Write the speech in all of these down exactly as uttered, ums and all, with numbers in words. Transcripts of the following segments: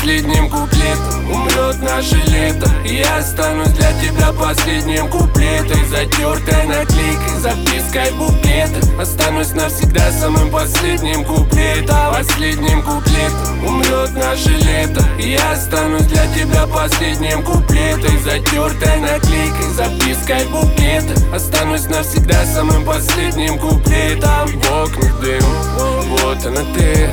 Последним куплетом умрет наше лето. Я останусь для тебя последним куплетом, затертой наклейкой, запиской буклета. Останусь навсегда самым последним куплетом. Последним куплетом умрет наше лето. Я останусь для тебя последним куплетом, затертой наклейкой, запиской буклета. Останусь навсегда самым последним куплетом. В окнах дым, вот она ты.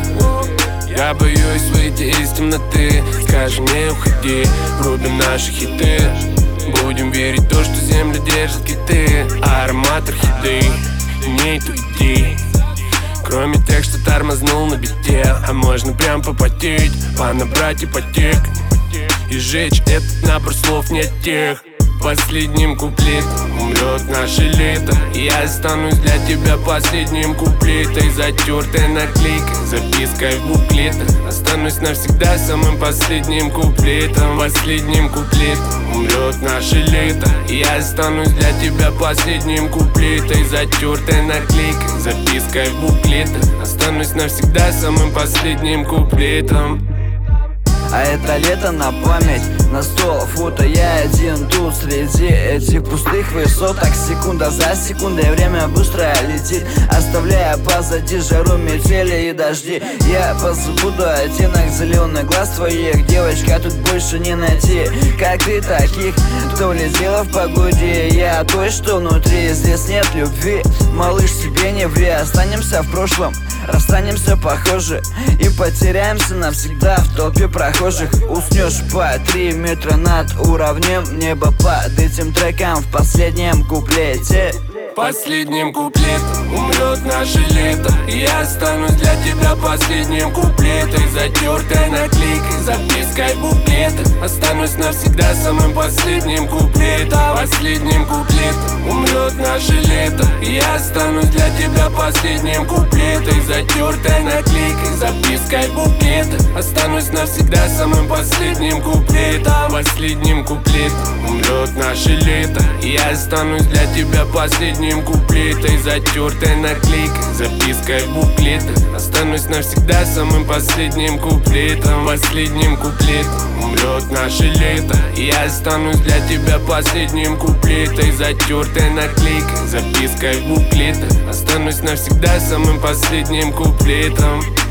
Я боюсь выйти из темноты. Скажи, не уходи, врубим наши хиты. Будем верить в то, что землю держат киты. Аромат орхидей, не иди. Кроме тех, что тормознул на бите. А можно прям попотеть, понабрать ипотек и сжечь этот набор слов не тех. Последним куплетом умрет наше лето. Я останусь для тебя последним куплетом, затертой наклейкой, запиской в буклетах. Останусь навсегда самым последним куплетом. Последним куплетом умрет наше лето. Я останусь для тебя последним куплетом, затертой наклейкой, запиской в буклетах. Останусь навсегда самым последним куплетом. А это лето на память, на сто фото я один тут среди этих пустых высоток. Секунда за секундой время быстро летит, оставляя позади жару, метели и дожди. Я позабуду оттенок зеленых глаз твоих, девочка, тут больше не найти, как ты, таких, кто влетела в погоде. Я той, что внутри, здесь нет любви. Малыш, тебе не ври, останемся в прошлом, расстанемся похоже и потеряемся навсегда в толпе прохожих. Уснешь по три метра над уровнем неба под этим треком в последнем куплете. Последним куплетом умрет наше лето. Я останусь для тебя последним куплетом, затертой наклейкой, запиской буклета. Останусь навсегда самым последним куплетом. Последним куплетом умрет наше лето. Я останусь для тебя последним куплетом, затертой наклейкой, запиской буклета. Останусь навсегда самым последним куплетом. Последним куплетом умрет наше лето. Я останусь для тебя последним куплетой, затертой наклейкой, запиской в буклетах. Останусь навсегда самым последним куплетом. Последним куплетом умрет наше лето. Я останусь для тебя последним куплетой, затертой наклейкой, запиской в буклетах. Останусь навсегда самым последним куплетом.